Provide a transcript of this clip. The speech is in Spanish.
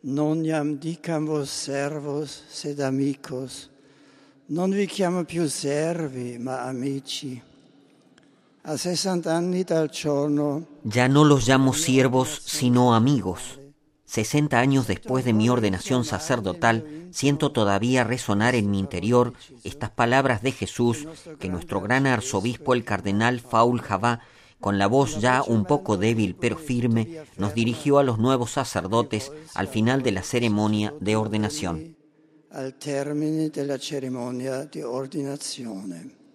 non iam dicam vos servos, sed amicos. Non vi chiamo più servi, ma amici. A 60 anni dal giorno. Ya no los llamo siervos, sino amigos. 60 años después de mi ordenación sacerdotal, siento todavía resonar en mi interior estas palabras de Jesús que nuestro gran arzobispo, el cardenal Faúl Jabá, con la voz ya un poco débil pero firme, nos dirigió a los nuevos sacerdotes al final de la ceremonia de ordenación. Al termine della cerimonia di ordinazione.